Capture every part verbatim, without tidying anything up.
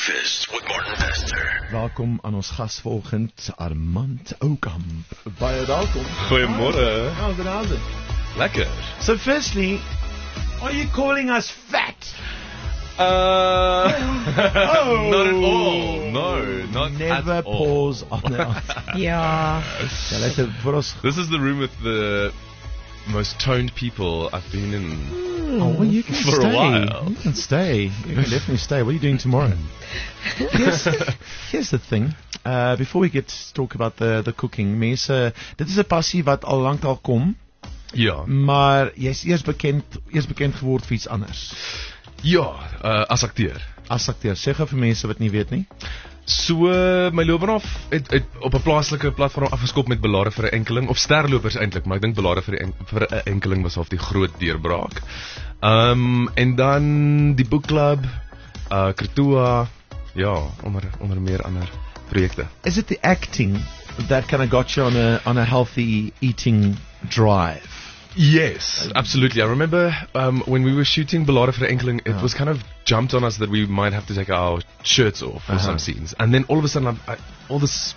Breakfast with Martin Bester. Welkom aan ons gas vanoggend, Armand Oukamp. Baie welkom. Goeiemôre. How's it, how's it? Lekker. So firstly, are you calling us fat? Uh, Oh. not at all. No, not Never at all. pause on that. Ja. Ja, let vir ons. This is the room with the most toned people I've been in. Oh, well, you can For stay. a while. You can stay. You can definitely stay. What are you doing tomorrow? here's, here's the thing. Uh, before we get to talk about the the cooking, mense, dit is 'n passie wat al lank al kom, Ja, maar jy's eers bekend, eers bekend geword vir iets anders. ja, uh, as akteur. As akteur, sê gou vir mense wat nie weet nie. So uh, my loopbaan af het, het op 'n plaaslike platform afgeskop met Belade vir 'n enkeling of sterlopers eintlik, maar ek dink Belade vir 'n en, vir 'n enkeling was half die groot deurbraak. Ehm um, en dan die boekklub, uh Kretua, ja, onder onder meer ander projekte. Is it the acting that kind of got you on a on a healthy eating drive? Yes, absolutely. I remember um, when we were shooting Belade for Enkeling, it Yeah. was kind of jumped on us that we might have to take our shirts off for Uh-huh. some scenes. And then all of a sudden, I, I, all this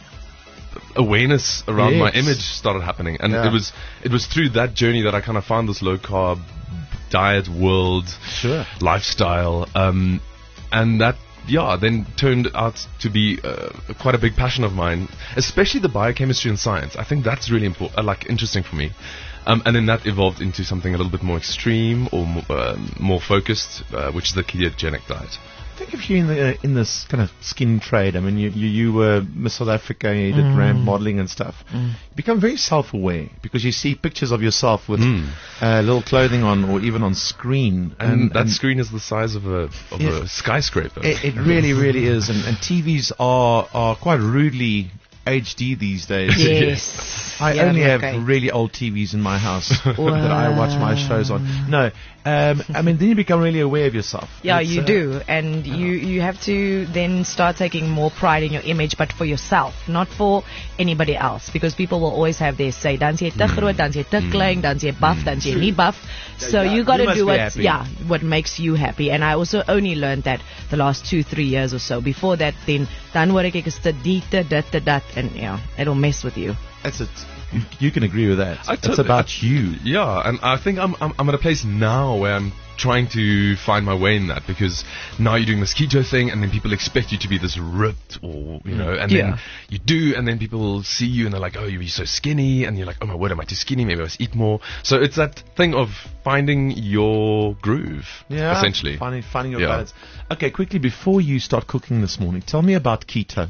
awareness around my Yes. image started happening. And Yeah. it was it was through that journey that I kind of found this low-carb diet world, Sure. lifestyle. Um, and that, yeah, then turned out to be uh, quite a big passion of mine, especially the biochemistry and science. I think that's really important, uh, like interesting for me. Um, and then that evolved into something a little bit more extreme or more, um, more focused, uh, which is the ketogenic diet. Think of you in the in this kind of skin trade. I mean, you you, you were Miss South Africa, you did ramp modeling and stuff. You become very self-aware because you see pictures of yourself with Mm. uh, little clothing on, or even on screen, And, that screen is the size of a of Yeah. a skyscraper. It, it really, really is, and, and T Vs are are quite rudely H D these days. Yes. I Ja, only have okay. really old T Vs in my house that I watch my shows on. No, um, I mean, then you become really aware of yourself. Yeah, It's, you uh, do, and you you have to then start taking more pride in your image, but for yourself, not for anybody else, because people will always have their say. Dan jy te groot, dan jy te klein, dan jy buff, dan jy nie buff. So Yeah, you got you to must do be what happy. yeah what makes you happy. And I also only learned that the last two three years or so. Before that, then dan hoor ek ek is te die te dit te dat, and yeah, it'll mess with you. That's it. You, you can agree with that. I It's totally- about you. Yeah, and I think I'm, I'm I'm at a place now where I'm trying to find my way in that, because now you're doing this keto thing, and then people expect you to be this ripped, or you know, and Yeah. then you do, and then people will see you and they're like, oh, you're so skinny, and you're like, oh my word, am I too skinny? Maybe I must eat more. So it's that thing of finding your groove, Yeah, essentially. Finding, finding your Yeah. balance. Okay, quickly, before you start cooking this morning, tell me about keto.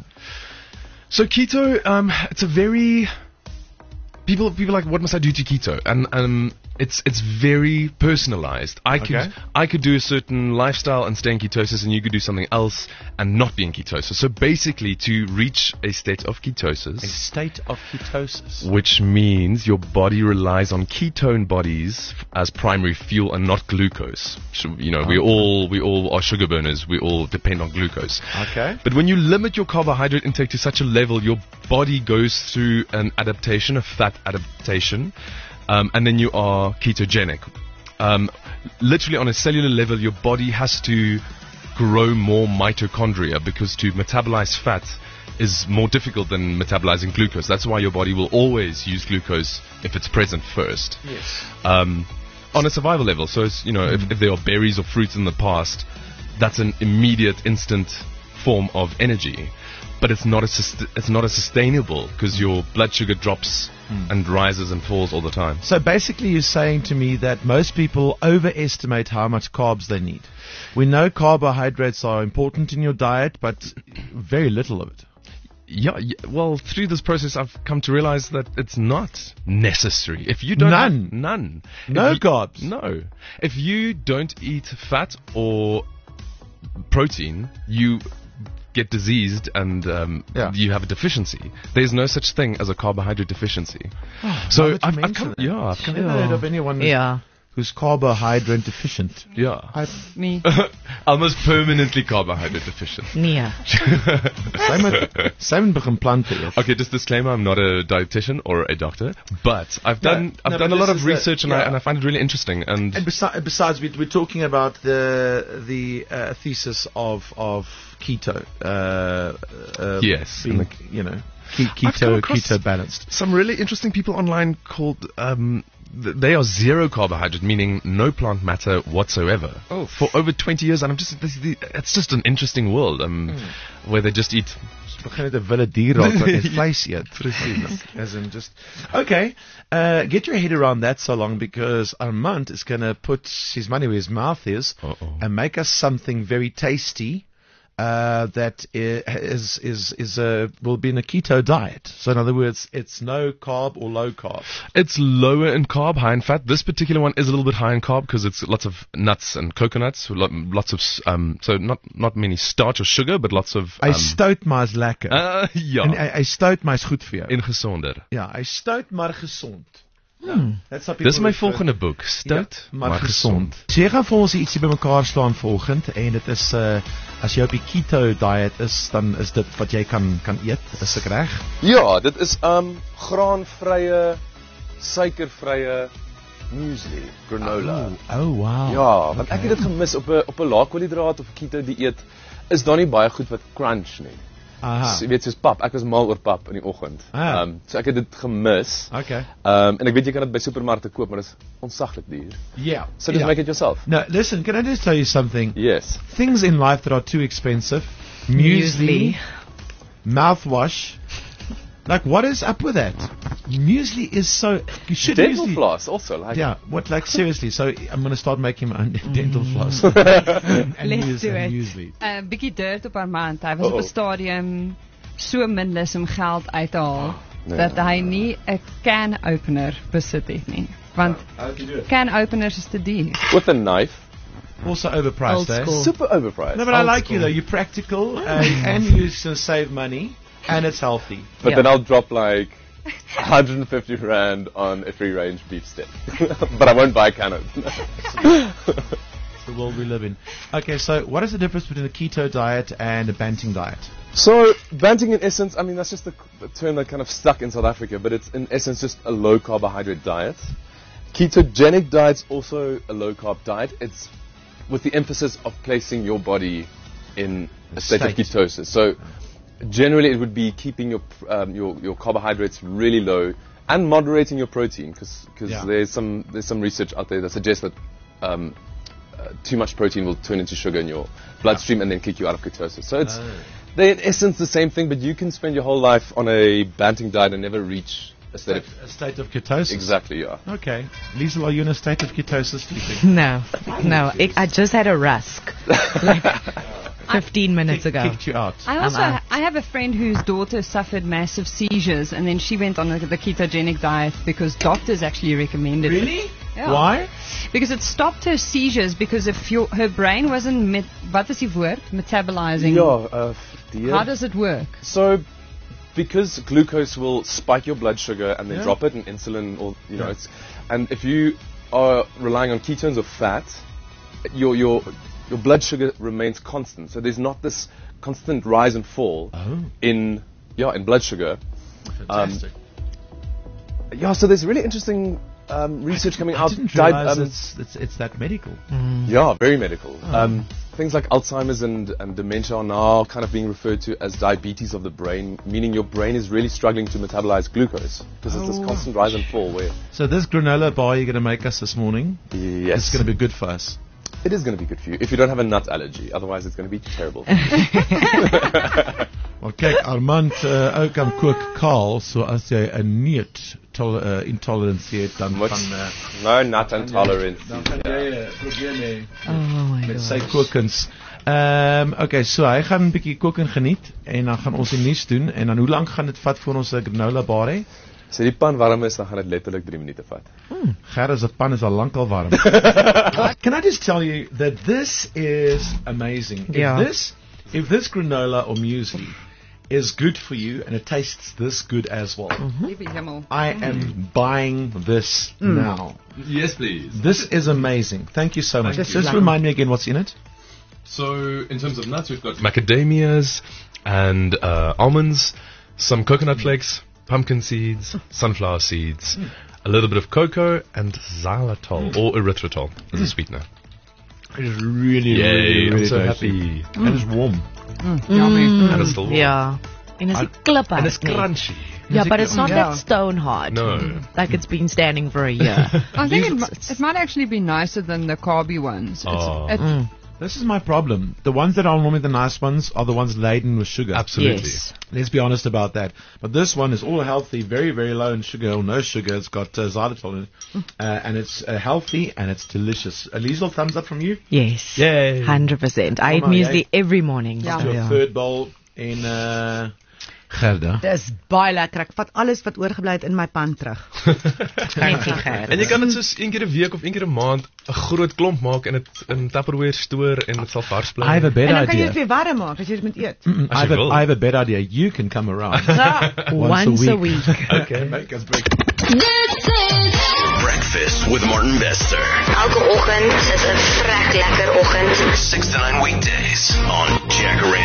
So keto, um, it's a very people people like, what must I do to keto? And um, it's it's very personalized. I could Okay. I could do a certain lifestyle and stay in ketosis, and you could do something else and not be in ketosis. So basically, to reach a state of A ketosis, state of ketosis. which means your body relies on ketone bodies f- as primary fuel and not glucose. So, you know, we all we all are sugar burners. We all depend on glucose. Okay. But when you limit your carbohydrate intake to such a level, your body goes through an adaptation, a fat adaptation, um, and then you are ketogenic. Um, literally on a cellular level, your body has to grow more mitochondria, because to metabolize fat is more difficult than metabolizing glucose. That's why your body will always use glucose if it's present first. Yes. Um, on a survival level. So, it's, you know, if, if there are berries or fruits in the past, that's an immediate, instant form of energy. But it's not a sust- it's not as sustainable, because your blood sugar drops and rises and falls all the time. So basically, you're saying to me that most people overestimate how much carbs they need. We know carbohydrates are important in your diet, but very little of it. Yeah, y- well, through this process, I've come to realize that it's not necessary. If you don't None? have, none, No If you- carbs? no. If you don't eat fat or protein, you get diseased and um, Yeah. you have a deficiency. There's no such thing as a carbohydrate deficiency. Now so that you I've, I've mention come, it. yeah, I've come, Never heard of anyone Yeah. who's carbohydrate deficient. Yeah. I, Me. Almost permanently carbohydrate deficient. Nee. Simon, Simon begin plante eet. Okay, just disclaimer, I'm not a dietitian or a doctor, but I've No, done I've no, done but a lot this of is a- research and I yeah. and I find it really interesting. And And besi- besides, we, we're talking about the the uh, thesis of of keto. Uh, uh, Yes, being, and you know, ke- I've come keto across keto balanced. some really interesting people online called um, th- they are zero carbohydrate, meaning no plant matter whatsoever. Oh. For over twenty years, and I'm just this, the, it's just an interesting world. Um, Hmm. where they just eat. Begin het 'n wilde dier raak wat net vleis eet. Presies. As in just okay. Uh, get your head around that so long because Armand is going to put his money where his mouth is Uh-oh. and make us something very tasty. Uh, that i- is is is a will be in a keto diet. So in other words, it's no carb or low carb. It's lower in carb, high in fat. This particular one is a little bit high in carb because it's lots of nuts and coconuts, lo- lots of s- um, so not not many starch or sugar, but lots of. Hy Um, stout maar is lekker. uh, ja, En hy, hy stout maar is goed vir jou. ingezonder. Ja, hy stout maar gesond. Hmm. That's how Dis people my refer- volgende boek. Stout, Ja, maar gezond. So jy gaan vir ons ietsie bymekaar slaan vanoggend en dit is uh as jy op die keto diet is, dan is dit wat jy kan kan eet, is ek reg? Ja, dit is um graanvrye, suikervrye muesli, granola. Oh, oh wow. Ja, want ek het dit gemis op 'n op 'n laagkoolhidraat of 'n keto dieet is daar nie baie goed wat crunch nie. Aha. Jy weet soos pap, ek was mal oor pap in die oggend. Ah. Um so ek het dit gemis. Okay. Um en ek weet jy kan dit by supermarkte koop, maar dit is ontsaglik duur. Yeah. So just yeah. make it yourself. No, listen, can I just tell you something? Yes. Things in life that are too expensive. Muesli, mouthwash. Like, what is up with that? Muesli is so. You should Dental muesli- floss also like Yeah, what, like, seriously. So I'm going to start making my own dental floss. and and Let's use- do and it. muesli. 'n uh, bietjie dirt op haar maand. Hy was op Uh-oh. 'n stadium so min lus om geld uit te haal Nee. dat hy nie 'n can opener besit het nie. Want How do you do it? can openers is te duur. with a knife. Also overpriced, Old eh? school. Super overpriced. No, but I Old like school. you though. You're practical and, and you can save money and it's healthy. But Yeah. then I'll drop like one hundred fifty rand on a free range beef stick. But I won't buy cannon. It's the world we live in. Okay, so what is the difference between a keto diet and a Banting diet? So, Banting in essence, I mean, that's just the, the term that kind of stuck in South Africa, but it's in essence just a low carbohydrate diet. Ketogenic diet's also a low carb diet. It's with the emphasis of placing your body in a state, of State. ketosis. So, generally it would be keeping your pr- um, your, your carbohydrates really low and moderating your protein because Yeah. there's some there's some research out there that suggests that um, uh, too much protein will turn into sugar in your bloodstream and then kick you out of ketosis. So it's Oh. they're in essence the same thing, but you can spend your whole life on a Banting diet and never reach a state of A state of ketosis. exactly yeah. Okay. Liesel, are you in a state of ketosis, do you think? No, no. Ek, I just had a rusk like fifteen minutes ago. Kicked you out. I also I'm out. I have a friend whose daughter suffered massive seizures and then she went on the, the ketogenic diet because doctors actually recommended it. Ja. Why? Because it stopped her seizures because if your, her brain wasn't met, wat is die woord? Metabolizing. Yeah, uh, dear. How does it work? So, because glucose will spike your blood sugar and then Yeah. drop it, and insulin, or you know, Yeah. it's, and if you are relying on ketones or fat, your your your blood sugar remains constant. So there's not this constant rise and fall Oh. in yeah in blood sugar. Fantastic. Yeah, so there's really interesting um, research coming I out. didn't Di- realize um, it's, it's, it's that medical. Yeah, very medical. Oh. Um, things like Alzheimer's and, and dementia are now kind of being referred to as diabetes of the brain, meaning your brain is really struggling to metabolize glucose because it's this Oh. constant rise and fall. Where So this granola bar you're going to make us this morning, yes, it's going to be good for us. it is going to be good for you if you don't have a nut allergy. Otherwise, it's going to be terrible. Well, kyk, Armand uh, ook aan kook kaal, so as jy 'n neut tol- uh, intoleransie het, dan Wat? van uh, no nut intolerance. dan gaan jy uh, probleme Oh my met sy god. kokens. Ehm um, okay, so hy gaan 'n bietjie kook en geniet en dan gaan ons die nuus doen en dan hoe lank gaan dit vat voor ons 'n granola bar hê? So die pan warm is, dan gaan dit letterlik drie minute vat. Gerard se pan is al lank al warm. Can I just tell you that this is amazing. If Yeah. this if this granola or muesli is good for you and it tastes this good as well. Liewe hemel. I am buying this now. Yes, please. This is amazing. Thank you so much. Thank Just you. remind me again what's in it. So, in terms of nuts, we've got macadamias and uh, almonds, some coconut flakes, pumpkin seeds, sunflower seeds, a little bit of cocoa, and xylitol or erythritol as a sweetener. It is really, Yay, really, really I'm so tasty. happy. And it's warm. Yummy. And it's still warm. Ja. En is I- die kliphard And it's nie. crunchy. Ja, but it's not Yeah. that stone hard. No. Like it's been standing for a year. I think it, These- mi- it might actually be nicer than the carby ones. It's, Oh. it, Mm. This is my problem. The ones that are normally the nice ones are the ones laden with sugar. Absolutely. Yes. Let's be honest about that. But this one is all healthy, very, very low in sugar or no sugar. It's got uh, xylitol in it. Uh, and it's uh, healthy and it's delicious. A Liesel, thumbs up from you. Yes. Yay. one hundred percent. I eat Mama, muesli jy- every morning. Ja. So, Your third bowl in uh, Gerda. Dis baie lekker. Ek vat alles wat oorgebly het in my pan terug. Net die gerd. En jy kan dit soos een keer 'n week of een keer 'n maand 'n groot klomp maak en dit in Tupperware stoor en dit sal vars bly. I have a En better dan kan jy idea. dit weer warm maak as jy dit moet eet. Mm, I, As have you a, will. I have a better idea. You can come around. Once a week. Okay. Make us break. Breakfast with Martin Bester. Elke oggend is 'n vrek lekker oggend. six to nine weekdays on Jack